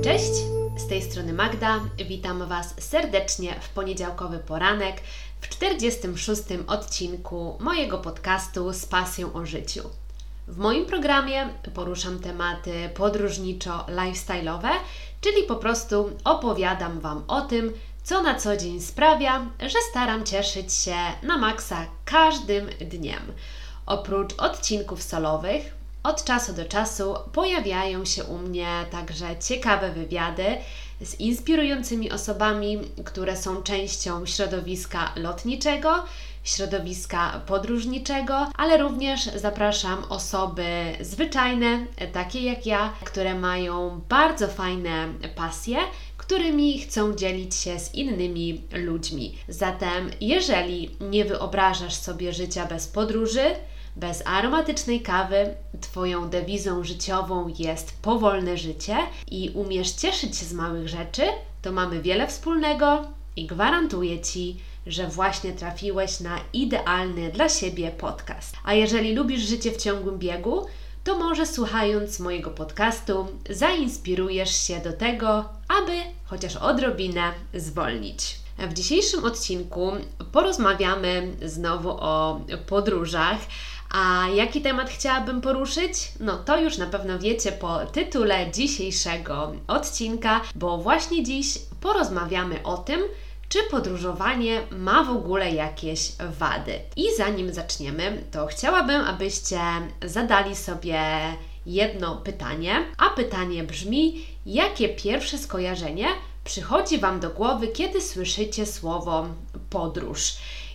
Cześć, z tej strony Magda. Witam Was serdecznie w poniedziałkowy poranek w 46. odcinku mojego podcastu z pasją o życiu. W moim programie poruszam tematy podróżniczo-lifestyle'owe, czyli po prostu opowiadam Wam o tym, co na co dzień sprawia, że staram cieszyć się na maksa każdym dniem. Oprócz odcinków solowych, od czasu do czasu pojawiają się u mnie także ciekawe wywiady z inspirującymi osobami, które są częścią środowiska lotniczego, środowiska podróżniczego, ale również zapraszam osoby zwyczajne, takie jak ja, które mają bardzo fajne pasje, którymi chcą dzielić się z innymi ludźmi. Zatem, jeżeli nie wyobrażasz sobie życia bez podróży, bez aromatycznej kawy, Twoją dewizą życiową jest powolne życie i umiesz cieszyć się z małych rzeczy, to mamy wiele wspólnego i gwarantuję Ci, że właśnie trafiłeś na idealny dla siebie podcast. A jeżeli lubisz życie w ciągłym biegu, to może słuchając mojego podcastu zainspirujesz się do tego, aby chociaż odrobinę zwolnić. W dzisiejszym odcinku porozmawiamy znowu o podróżach. A jaki temat chciałabym poruszyć? No to już na pewno wiecie po tytule dzisiejszego odcinka, bo właśnie dziś porozmawiamy o tym, czy podróżowanie ma w ogóle jakieś wady. I zanim zaczniemy, to chciałabym, abyście zadali sobie jedno pytanie, a pytanie brzmi: jakie pierwsze skojarzenie przychodzi Wam do głowy, kiedy słyszycie słowo podróż?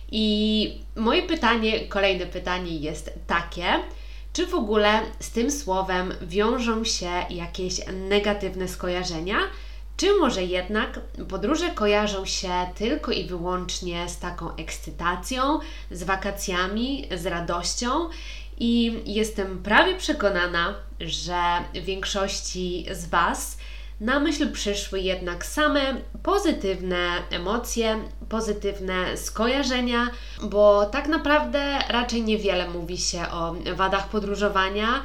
I moje pytanie, kolejne pytanie jest takie: czy w ogóle z tym słowem wiążą się jakieś negatywne skojarzenia? Czy może jednak podróże kojarzą się tylko i wyłącznie z taką ekscytacją, z wakacjami, z radością? I jestem prawie przekonana, że większości z Was na myśl przyszły jednak same pozytywne emocje, pozytywne skojarzenia, bo tak naprawdę raczej niewiele mówi się o wadach podróżowania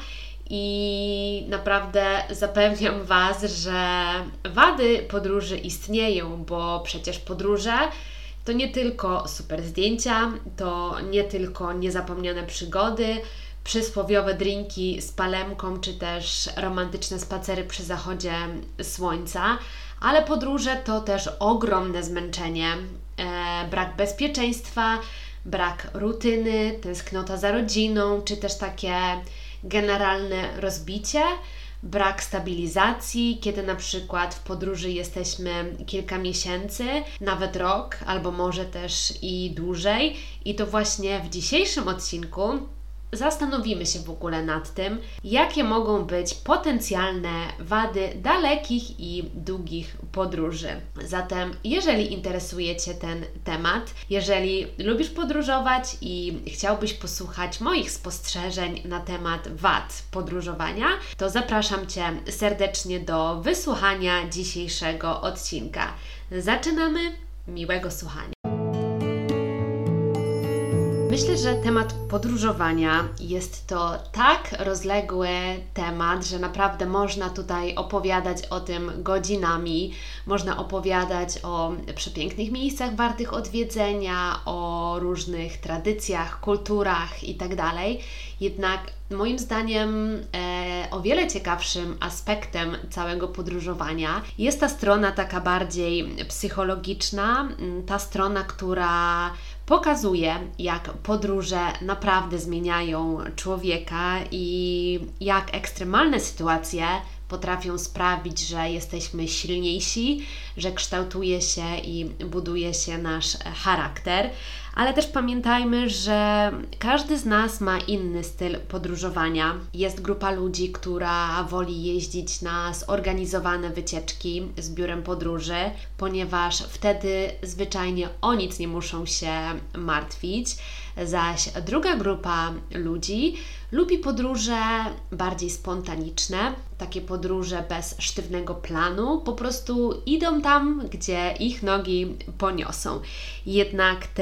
i naprawdę zapewniam Was, że wady podróży istnieją, bo przecież podróże to nie tylko super zdjęcia, to nie tylko niezapomniane przygody, przysłowiowe drinki z palemką, czy też romantyczne spacery przy zachodzie słońca, ale podróże to też ogromne zmęczenie, brak bezpieczeństwa, brak rutyny, tęsknota za rodziną, czy też takie generalne rozbicie, brak stabilizacji, kiedy na przykład w podróży jesteśmy kilka miesięcy, nawet rok, albo może też i dłużej. I to właśnie w dzisiejszym odcinku zastanowimy się w ogóle nad tym, jakie mogą być potencjalne wady dalekich i długich podróży. Zatem, jeżeli interesuje Cię ten temat, jeżeli lubisz podróżować i chciałbyś posłuchać moich spostrzeżeń na temat wad podróżowania, to zapraszam Cię serdecznie do wysłuchania dzisiejszego odcinka. Zaczynamy! Miłego słuchania! Myślę, że temat podróżowania jest to tak rozległy temat, że naprawdę można tutaj opowiadać o tym godzinami. Można opowiadać o przepięknych miejscach wartych odwiedzenia, o różnych tradycjach, kulturach itd. Jednak moim zdaniem o wiele ciekawszym aspektem całego podróżowania jest ta strona taka bardziej psychologiczna, ta strona, która pokazuje, jak podróże naprawdę zmieniają człowieka i jak ekstremalne sytuacje potrafią sprawić, że jesteśmy silniejsi, że kształtuje się i buduje się nasz charakter. Ale też pamiętajmy, że każdy z nas ma inny styl podróżowania. Jest grupa ludzi, która woli jeździć na zorganizowane wycieczki z biurem podróży, ponieważ wtedy zwyczajnie o nic nie muszą się martwić. Zaś druga grupa ludzi lubi podróże bardziej spontaniczne, takie podróże bez sztywnego planu, po prostu idą tam, gdzie ich nogi poniosą. Jednak te dwie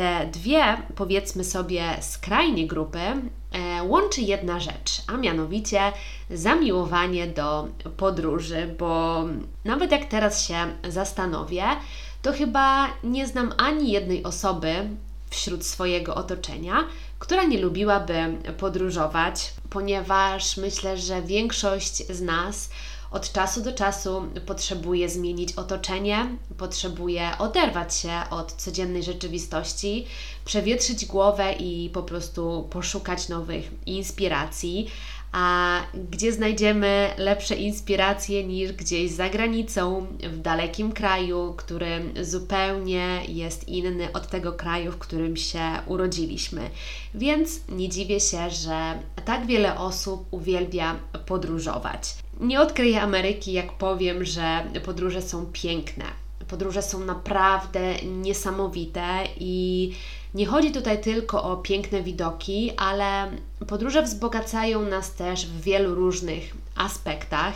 dwie, powiedzmy sobie, skrajnie grupy łączy jedna rzecz, a mianowicie zamiłowanie do podróży, bo nawet jak teraz się zastanowię, to chyba nie znam ani jednej osoby wśród swojego otoczenia, która nie lubiłaby podróżować, ponieważ myślę, że większość z nas od czasu do czasu potrzebuje zmienić otoczenie, potrzebuje oderwać się od codziennej rzeczywistości, przewietrzyć głowę i po prostu poszukać nowych inspiracji. A gdzie znajdziemy lepsze inspiracje niż gdzieś za granicą, w dalekim kraju, który zupełnie jest inny od tego kraju, w którym się urodziliśmy. Więc nie dziwię się, że tak wiele osób uwielbia podróżować. Nie odkryję Ameryki, jak powiem, że podróże są piękne. Podróże są naprawdę niesamowite i nie chodzi tutaj tylko o piękne widoki, ale podróże wzbogacają nas też w wielu różnych aspektach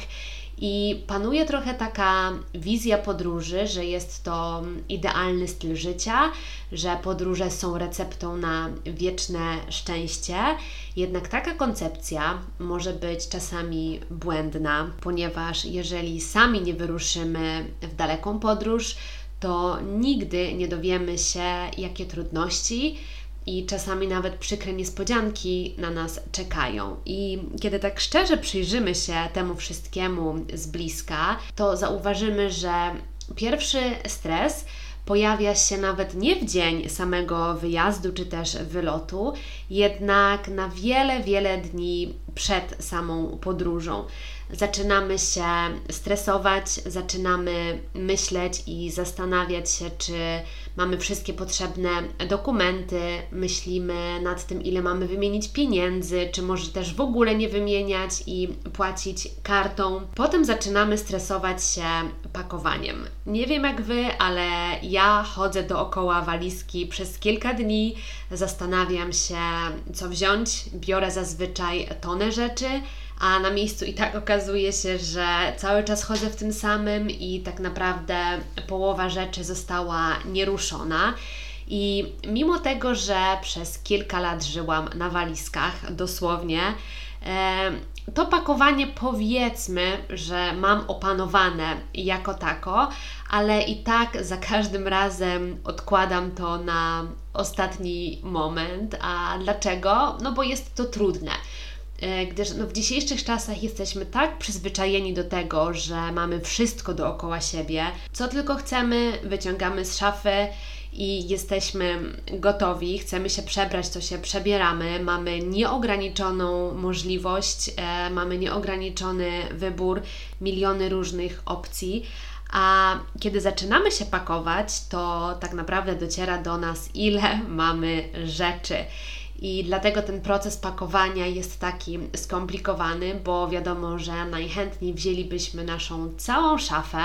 i panuje trochę taka wizja podróży, że jest to idealny styl życia, że podróże są receptą na wieczne szczęście. Jednak taka koncepcja może być czasami błędna, ponieważ jeżeli sami nie wyruszymy w daleką podróż, to nigdy nie dowiemy się, jakie trudności i czasami nawet przykre niespodzianki na nas czekają. I kiedy tak szczerze przyjrzymy się temu wszystkiemu z bliska, to zauważymy, że pierwszy stres pojawia się nawet nie w dzień samego wyjazdu czy też wylotu, jednak na wiele, wiele dni przed samą podróżą. Zaczynamy się stresować, zaczynamy myśleć i zastanawiać się, czy mamy wszystkie potrzebne dokumenty, myślimy nad tym, ile mamy wymienić pieniędzy, czy może też w ogóle nie wymieniać i płacić kartą. Potem zaczynamy stresować się pakowaniem. Nie wiem jak Wy, ale ja chodzę dookoła walizki przez kilka dni, zastanawiam się, co wziąć, biorę zazwyczaj tonę rzeczy, a na miejscu i tak okazuje się, że cały czas chodzę w tym samym i tak naprawdę połowa rzeczy została nieruszona. I mimo tego, że przez kilka lat żyłam na walizkach, dosłownie, to pakowanie powiedzmy, że mam opanowane jako tako, ale i tak za każdym razem odkładam to na ostatni moment. A dlaczego? No bo jest to trudne. Gdyż w dzisiejszych czasach jesteśmy tak przyzwyczajeni do tego, że mamy wszystko dookoła siebie, co tylko chcemy, wyciągamy z szafy i jesteśmy gotowi, chcemy się przebrać, to się przebieramy, mamy nieograniczoną możliwość, mamy nieograniczony wybór, miliony różnych opcji. A kiedy zaczynamy się pakować, to tak naprawdę dociera do nas, ile mamy rzeczy. I dlatego ten proces pakowania jest taki skomplikowany, bo wiadomo, że najchętniej wzięlibyśmy naszą całą szafę,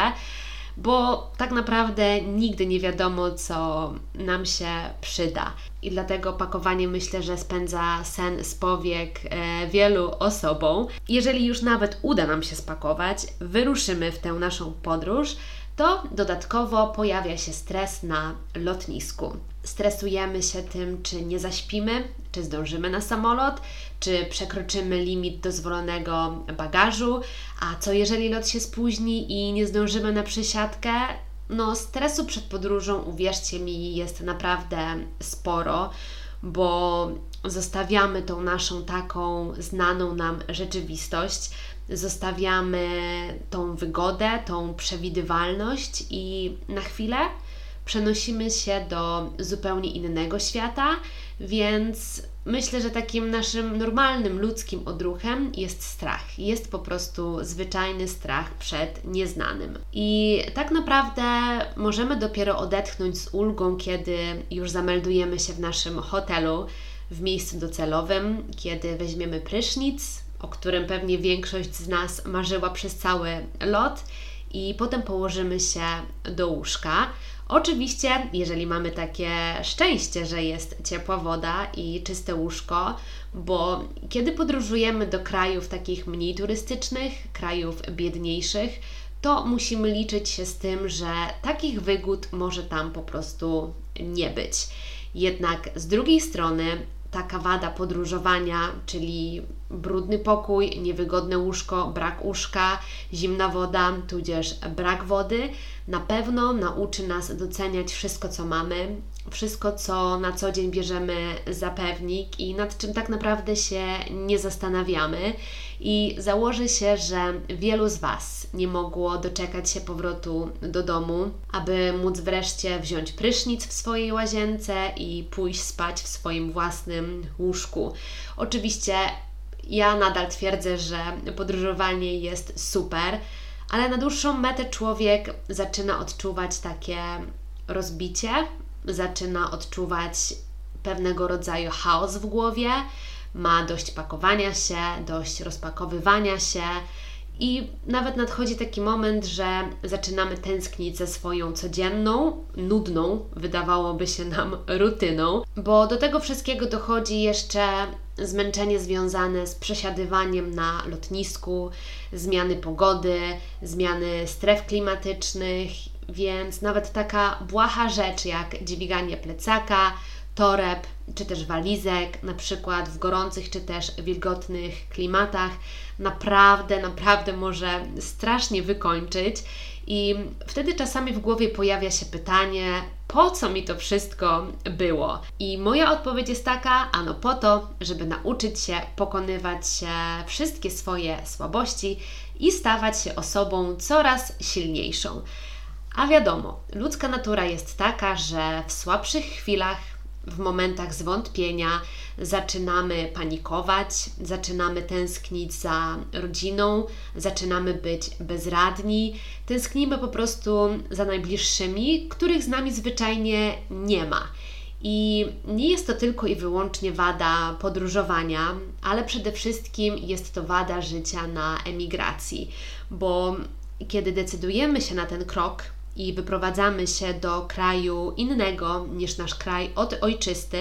bo tak naprawdę nigdy nie wiadomo, co nam się przyda. I dlatego pakowanie myślę, że spędza sen z powiek wielu osobom. Jeżeli już nawet uda nam się spakować, wyruszymy w tę naszą podróż, to dodatkowo pojawia się stres na lotnisku. Stresujemy się tym, czy nie zaśpimy, czy zdążymy na samolot, czy przekroczymy limit dozwolonego bagażu, a co jeżeli lot się spóźni i nie zdążymy na przesiadkę? No, stresu przed podróżą, uwierzcie mi, jest naprawdę sporo, bo zostawiamy tą naszą taką znaną nam rzeczywistość, zostawiamy tą wygodę, tą przewidywalność i na chwilę przenosimy się do zupełnie innego świata, więc myślę, że takim naszym normalnym, ludzkim odruchem jest strach. Jest po prostu zwyczajny strach przed nieznanym. I tak naprawdę możemy dopiero odetchnąć z ulgą, kiedy już zameldujemy się w naszym hotelu, w miejscu docelowym, kiedy weźmiemy prysznic, o którym pewnie większość z nas marzyła przez cały lot, i potem położymy się do łóżka. Oczywiście, jeżeli mamy takie szczęście, że jest ciepła woda i czyste łóżko, bo kiedy podróżujemy do krajów takich mniej turystycznych, krajów biedniejszych, to musimy liczyć się z tym, że takich wygód może tam po prostu nie być. Jednak z drugiej strony taka wada podróżowania, czyli brudny pokój, niewygodne łóżko, brak łóżka, zimna woda, tudzież brak wody, na pewno nauczy nas doceniać wszystko, co mamy, wszystko, co na co dzień bierzemy za pewnik i nad czym tak naprawdę się nie zastanawiamy. I założę się, że wielu z Was nie mogło doczekać się powrotu do domu, aby móc wreszcie wziąć prysznic w swojej łazience i pójść spać w swoim własnym łóżku. Oczywiście ja nadal twierdzę, że podróżowanie jest super, ale na dłuższą metę człowiek zaczyna odczuwać takie rozbicie, zaczyna odczuwać pewnego rodzaju chaos w głowie, ma dość pakowania się, dość rozpakowywania się i nawet nadchodzi taki moment, że zaczynamy tęsknić za swoją codzienną, nudną, wydawałoby się nam, rutyną, bo do tego wszystkiego dochodzi jeszcze zmęczenie związane z przesiadywaniem na lotnisku, zmiany pogody, zmiany stref klimatycznych, więc nawet taka błaha rzecz jak dźwiganie plecaka, toreb czy też walizek, na przykład w gorących czy też wilgotnych klimatach, naprawdę może strasznie wykończyć i wtedy czasami w głowie pojawia się pytanie, po co mi to wszystko było? I moja odpowiedź jest taka, ano po to, żeby nauczyć się pokonywać się wszystkie swoje słabości i stawać się osobą coraz silniejszą. A wiadomo, ludzka natura jest taka, że w słabszych chwilach, w momentach zwątpienia zaczynamy panikować, zaczynamy tęsknić za rodziną, zaczynamy być bezradni, tęsknimy po prostu za najbliższymi, których z nami zwyczajnie nie ma. I nie jest to tylko i wyłącznie wada podróżowania, ale przede wszystkim jest to wada życia na emigracji, bo kiedy decydujemy się na ten krok i wyprowadzamy się do kraju innego niż nasz kraj ojczysty,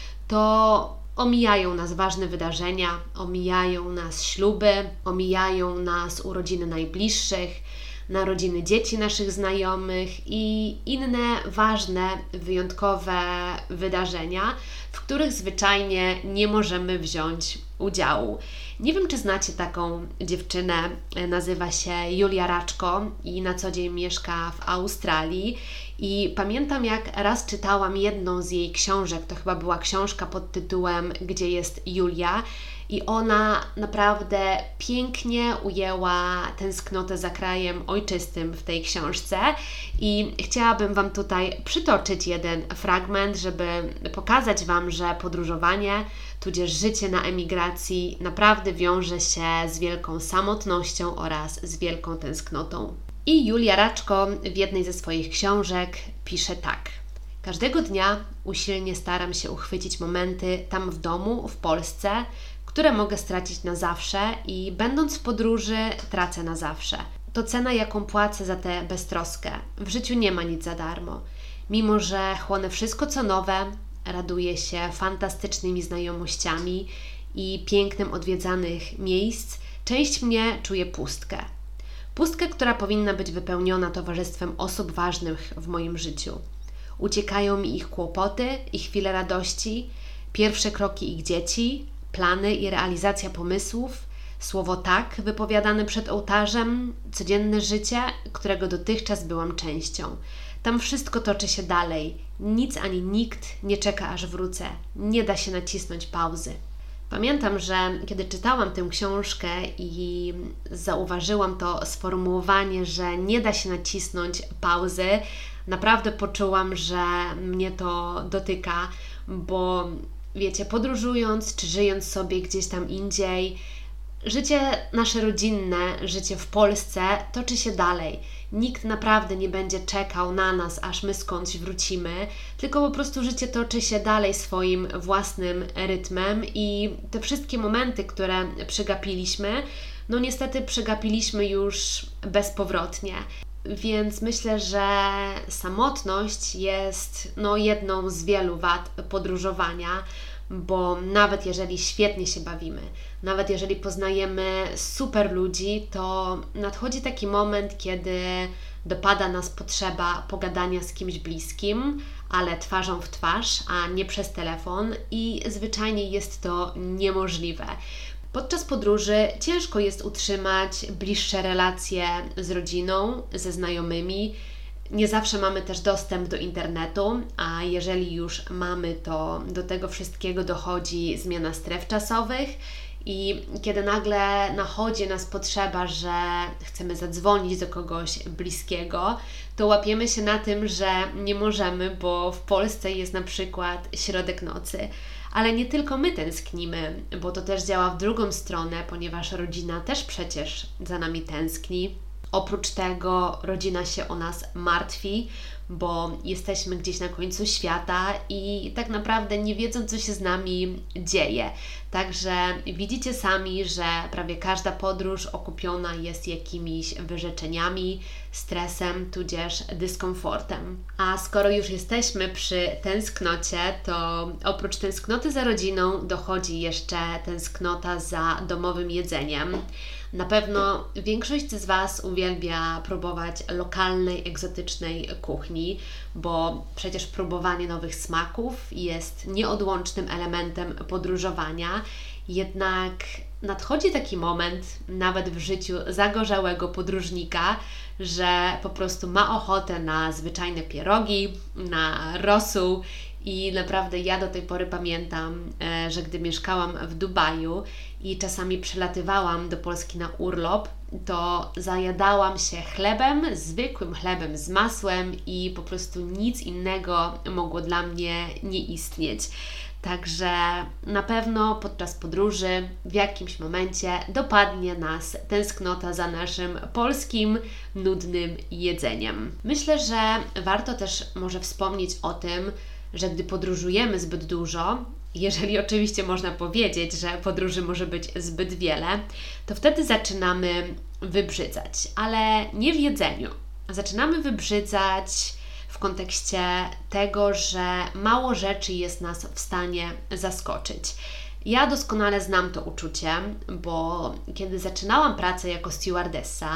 to omijają nas ważne wydarzenia, omijają nas śluby, omijają nas urodziny najbliższych, narodziny dzieci naszych znajomych i inne ważne, wyjątkowe wydarzenia, w których zwyczajnie nie możemy wziąć udziału. Nie wiem, czy znacie taką dziewczynę, nazywa się Julia Raczko i na co dzień mieszka w Australii. I pamiętam, jak raz czytałam jedną z jej książek, to chyba była książka pod tytułem Gdzie jest Julia? I ona naprawdę pięknie ujęła tęsknotę za krajem ojczystym w tej książce i chciałabym Wam tutaj przytoczyć jeden fragment, żeby pokazać Wam, że podróżowanie, tudzież życie na emigracji naprawdę wiąże się z wielką samotnością oraz z wielką tęsknotą. I Julia Raczko w jednej ze swoich książek pisze tak. Każdego dnia usilnie staram się uchwycić momenty tam w domu, w Polsce, które mogę stracić na zawsze i będąc w podróży tracę na zawsze. To cena, jaką płacę za tę beztroskę. W życiu nie ma nic za darmo. Mimo że chłonę wszystko co nowe, raduję się fantastycznymi znajomościami i pięknem odwiedzanych miejsc, część mnie czuje pustkę. Pustkę, która powinna być wypełniona towarzystwem osób ważnych w moim życiu. Uciekają mi ich kłopoty i chwile radości, pierwsze kroki ich dzieci, plany i realizacja pomysłów, słowo tak wypowiadane przed ołtarzem, codzienne życie, którego dotychczas byłam częścią. Tam wszystko toczy się dalej. Nic ani nikt nie czeka, aż wrócę. Nie da się nacisnąć pauzy. Pamiętam, że kiedy czytałam tę książkę i zauważyłam to sformułowanie, że nie da się nacisnąć pauzy, naprawdę poczułam, że mnie to dotyka, bo wiecie, podróżując czy żyjąc sobie gdzieś tam indziej, życie nasze rodzinne, życie w Polsce toczy się dalej. Nikt naprawdę nie będzie czekał na nas, aż my skądś wrócimy, tylko po prostu życie toczy się dalej swoim własnym rytmem i te wszystkie momenty, które przegapiliśmy, no niestety przegapiliśmy już bezpowrotnie. Więc myślę, że samotność jest jedną z wielu wad podróżowania, bo nawet jeżeli świetnie się bawimy, nawet jeżeli poznajemy super ludzi, to nadchodzi taki moment, kiedy dopada nas potrzeba pogadania z kimś bliskim, ale twarzą w twarz, a nie przez telefon i zwyczajnie jest to niemożliwe. Podczas podróży ciężko jest utrzymać bliższe relacje z rodziną, ze znajomymi. Nie zawsze mamy też dostęp do internetu, a jeżeli już mamy, to do tego wszystkiego dochodzi zmiana stref czasowych i kiedy nagle nachodzi nas potrzeba, że chcemy zadzwonić do kogoś bliskiego, to łapiemy się na tym, że nie możemy, bo w Polsce jest na przykład środek nocy. Ale nie tylko my tęsknimy, bo to też działa w drugą stronę, ponieważ rodzina też przecież za nami tęskni. Oprócz tego rodzina się o nas martwi, bo jesteśmy gdzieś na końcu świata i tak naprawdę nie wiedzą, co się z nami dzieje. Także widzicie sami, że prawie każda podróż okupiona jest jakimiś wyrzeczeniami, stresem, tudzież dyskomfortem. A skoro już jesteśmy przy tęsknocie, to oprócz tęsknoty za rodziną dochodzi jeszcze tęsknota za domowym jedzeniem. Na pewno większość z Was uwielbia próbować lokalnej, egzotycznej kuchni, bo przecież próbowanie nowych smaków jest nieodłącznym elementem podróżowania. Jednak nadchodzi taki moment, nawet w życiu zagorzałego podróżnika, że po prostu ma ochotę na zwyczajne pierogi, na rosół. I naprawdę ja do tej pory pamiętam, że gdy mieszkałam w Dubaju i czasami przylatywałam do Polski na urlop, to zajadałam się chlebem, zwykłym chlebem z masłem i po prostu nic innego mogło dla mnie nie istnieć. Także na pewno podczas podróży w jakimś momencie dopadnie nas tęsknota za naszym polskim, nudnym jedzeniem. Myślę, że warto też może wspomnieć o tym, że gdy podróżujemy zbyt dużo, jeżeli oczywiście można powiedzieć, że podróży może być zbyt wiele, to wtedy zaczynamy wybrzydzać, ale nie w jedzeniu. Zaczynamy wybrzydzać w kontekście tego, że mało rzeczy jest nas w stanie zaskoczyć. Ja doskonale znam to uczucie, bo kiedy zaczynałam pracę jako stewardessa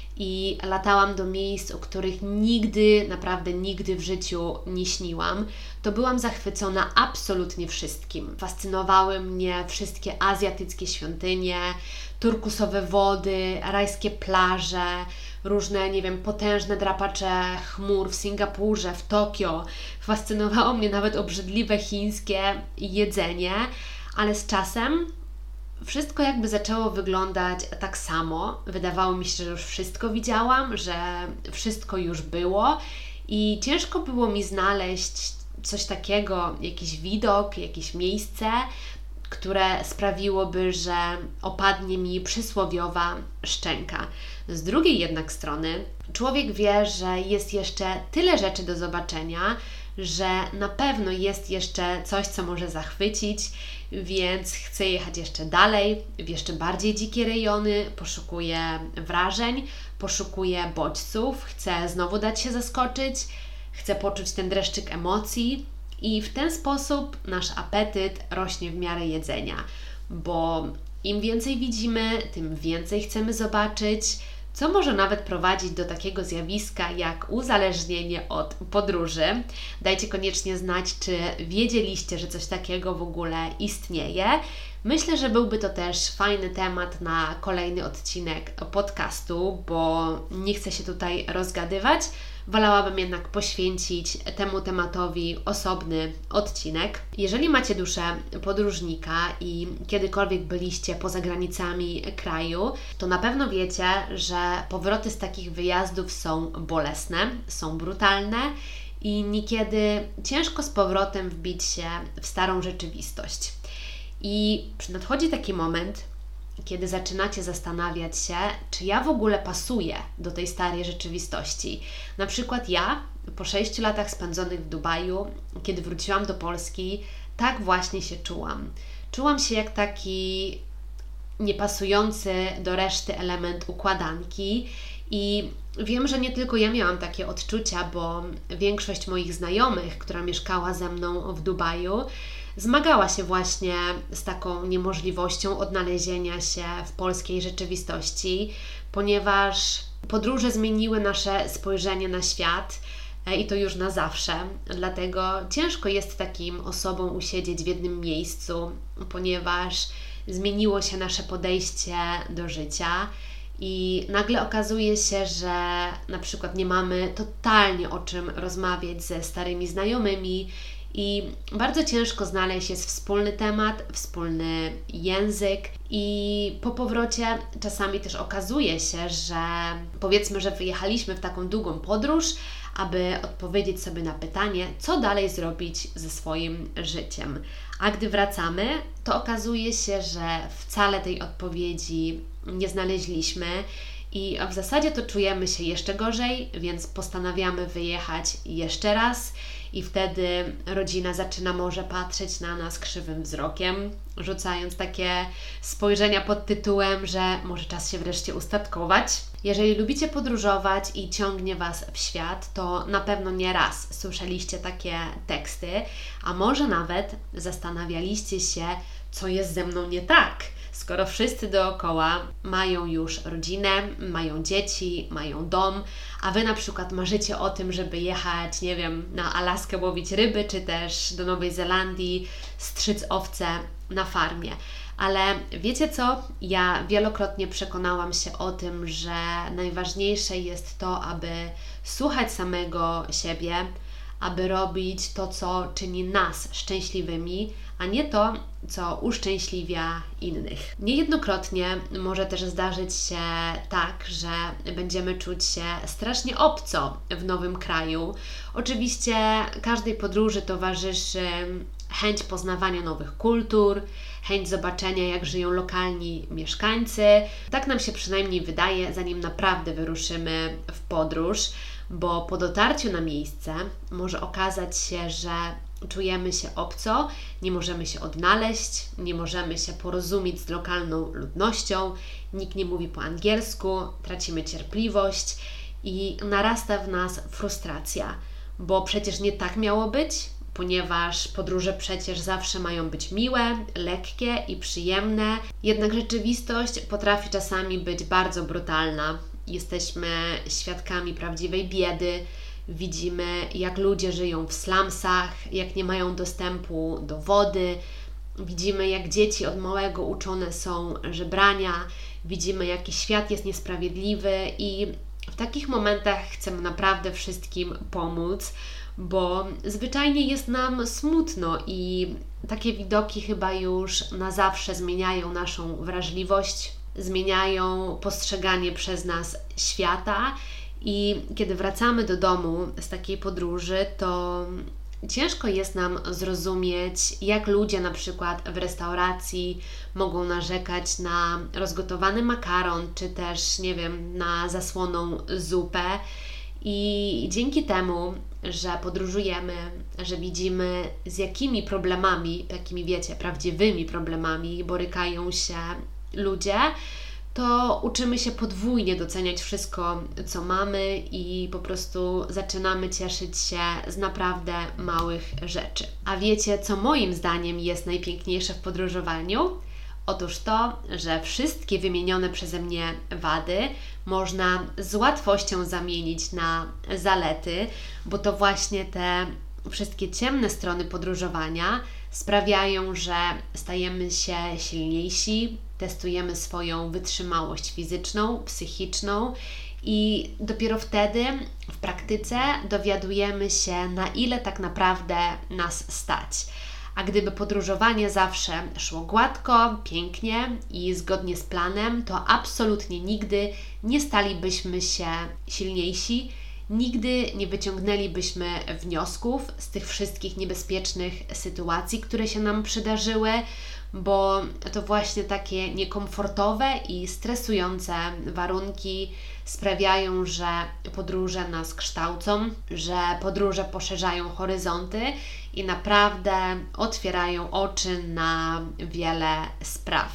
i latałam do miejsc, o których nigdy, naprawdę nigdy w życiu nie śniłam, to byłam zachwycona absolutnie wszystkim. Fascynowały mnie wszystkie azjatyckie świątynie, turkusowe wody, rajskie plaże, różne, potężne drapacze chmur w Singapurze, w Tokio. Fascynowało mnie nawet obrzydliwe chińskie jedzenie, ale z czasem wszystko jakby zaczęło wyglądać tak samo. Wydawało mi się, że już wszystko widziałam, że wszystko już było i ciężko było mi znaleźć coś takiego, jakiś widok, jakieś miejsce, które sprawiłoby, że opadnie mi przysłowiowa szczęka. Z drugiej jednak strony człowiek wie, że jest jeszcze tyle rzeczy do zobaczenia, że na pewno jest jeszcze coś, co może zachwycić, więc chcę jechać jeszcze dalej, w jeszcze bardziej dzikie rejony, poszukuję wrażeń, poszukuję bodźców, chcę znowu dać się zaskoczyć, chcę poczuć ten dreszczyk emocji i w ten sposób nasz apetyt rośnie w miarę jedzenia, bo im więcej widzimy, tym więcej chcemy zobaczyć, co może nawet prowadzić do takiego zjawiska jak uzależnienie od podróży. Dajcie koniecznie znać, czy wiedzieliście, że coś takiego w ogóle istnieje. Myślę, że byłby to też fajny temat na kolejny odcinek podcastu, bo nie chcę się tutaj rozgadywać. Wolałabym jednak poświęcić temu tematowi osobny odcinek. Jeżeli macie duszę podróżnika i kiedykolwiek byliście poza granicami kraju, to na pewno wiecie, że powroty z takich wyjazdów są bolesne, są brutalne i niekiedy ciężko z powrotem wbić się w starą rzeczywistość. I nadchodzi taki moment, kiedy zaczynacie zastanawiać się, czy ja w ogóle pasuję do tej starej rzeczywistości. Na przykład ja, po 6 latach spędzonych w Dubaju, kiedy wróciłam do Polski, tak właśnie się czułam. Czułam się jak taki niepasujący do reszty element układanki i wiem, że nie tylko ja miałam takie odczucia, bo większość moich znajomych, która mieszkała ze mną w Dubaju, zmagała się właśnie z taką niemożliwością odnalezienia się w polskiej rzeczywistości, ponieważ podróże zmieniły nasze spojrzenie na świat i to już na zawsze. Dlatego ciężko jest takim osobom usiedzieć w jednym miejscu, ponieważ zmieniło się nasze podejście do życia i nagle okazuje się, że na przykład nie mamy totalnie o czym rozmawiać ze starymi znajomymi i bardzo ciężko znaleźć jest wspólny temat, wspólny język i po powrocie czasami też okazuje się, że powiedzmy, że wyjechaliśmy w taką długą podróż, aby odpowiedzieć sobie na pytanie, co dalej zrobić ze swoim życiem. A gdy wracamy, to okazuje się, że wcale tej odpowiedzi nie znaleźliśmy i w zasadzie to czujemy się jeszcze gorzej, więc postanawiamy wyjechać jeszcze raz i wtedy rodzina zaczyna może patrzeć na nas krzywym wzrokiem, rzucając takie spojrzenia pod tytułem, że może czas się wreszcie ustatkować. Jeżeli lubicie podróżować i ciągnie Was w świat, to na pewno nie raz słyszeliście takie teksty, a może nawet zastanawialiście się, co jest ze mną nie tak, skoro wszyscy dookoła mają już rodzinę, mają dzieci, mają dom, a Wy na przykład marzycie o tym, żeby jechać, nie wiem, na Alaskę łowić ryby, czy też do Nowej Zelandii strzyc owce na farmie. Ale wiecie co? Ja wielokrotnie przekonałam się o tym, że najważniejsze jest to, aby słuchać samego siebie, aby robić to, co czyni nas szczęśliwymi, a nie to, co uszczęśliwia innych. Niejednokrotnie może też zdarzyć się tak, że będziemy czuć się strasznie obco w nowym kraju. Oczywiście każdej podróży towarzyszy chęć poznawania nowych kultur, chęć zobaczenia, jak żyją lokalni mieszkańcy. Tak nam się przynajmniej wydaje, zanim naprawdę wyruszymy w podróż, bo po dotarciu na miejsce może okazać się, że czujemy się obco, nie możemy się odnaleźć, nie możemy się porozumieć z lokalną ludnością, nikt nie mówi po angielsku, tracimy cierpliwość i narasta w nas frustracja, bo przecież nie tak miało być, ponieważ podróże przecież zawsze mają być miłe, lekkie i przyjemne, jednak rzeczywistość potrafi czasami być bardzo brutalna. Jesteśmy świadkami prawdziwej biedy, widzimy, jak ludzie żyją w slumsach, jak nie mają dostępu do wody, widzimy, jak dzieci od małego uczone są żebrania, widzimy, jaki świat jest niesprawiedliwy i w takich momentach chcemy naprawdę wszystkim pomóc, bo zwyczajnie jest nam smutno i takie widoki chyba już na zawsze zmieniają naszą wrażliwość, zmieniają postrzeganie przez nas świata i kiedy wracamy do domu z takiej podróży, to ciężko jest nam zrozumieć, jak ludzie na przykład w restauracji mogą narzekać na rozgotowany makaron, czy też, nie wiem, na zasłoną zupę. I dzięki temu, że podróżujemy, że widzimy, z jakimi problemami, takimi wiecie, prawdziwymi problemami borykają się ludzie, to uczymy się podwójnie doceniać wszystko, co mamy i po prostu zaczynamy cieszyć się z naprawdę małych rzeczy. A wiecie, co moim zdaniem jest najpiękniejsze w podróżowaniu? Otóż to, że wszystkie wymienione przeze mnie wady można z łatwością zamienić na zalety, bo to właśnie te wszystkie ciemne strony podróżowania sprawiają, że stajemy się silniejsi, testujemy swoją wytrzymałość fizyczną, psychiczną i dopiero wtedy w praktyce dowiadujemy się, na ile tak naprawdę nas stać. A gdyby podróżowanie zawsze szło gładko, pięknie i zgodnie z planem, to absolutnie nigdy nie stalibyśmy się silniejsi, nigdy nie wyciągnęlibyśmy wniosków z tych wszystkich niebezpiecznych sytuacji, które się nam przydarzyły, bo to właśnie takie niekomfortowe i stresujące warunki sprawiają, że podróże nas kształcą, że podróże poszerzają horyzonty i naprawdę otwierają oczy na wiele spraw.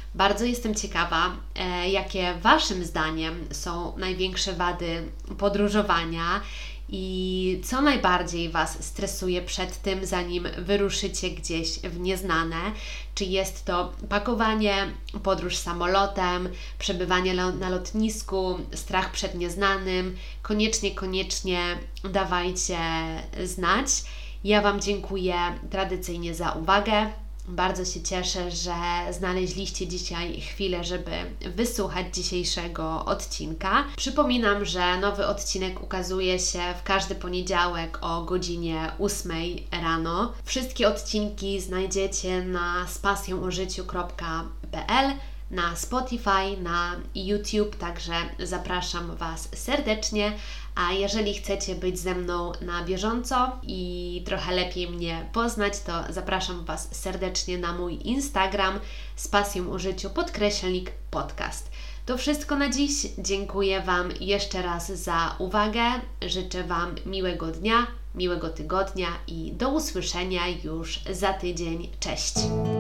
Bardzo jestem ciekawa, jakie Waszym zdaniem są największe wady podróżowania i co najbardziej Was stresuje przed tym, zanim wyruszycie gdzieś w nieznane. Czy jest to pakowanie, podróż samolotem, przebywanie na lotnisku, strach przed nieznanym? Koniecznie dawajcie znać. Ja Wam dziękuję tradycyjnie za uwagę. Bardzo się cieszę, że znaleźliście dzisiaj chwilę, żeby wysłuchać dzisiejszego odcinka. Przypominam, że nowy odcinek ukazuje się w każdy poniedziałek o godzinie 8 rano. Wszystkie odcinki znajdziecie na spasjonożyciu.pl, na Spotify, na YouTube, także zapraszam Was serdecznie. A jeżeli chcecie być ze mną na bieżąco i trochę lepiej mnie poznać, to zapraszam Was serdecznie na mój Instagram /podcast. To wszystko na dziś. Dziękuję Wam jeszcze raz za uwagę. Życzę Wam miłego dnia, miłego tygodnia i do usłyszenia już za tydzień. Cześć!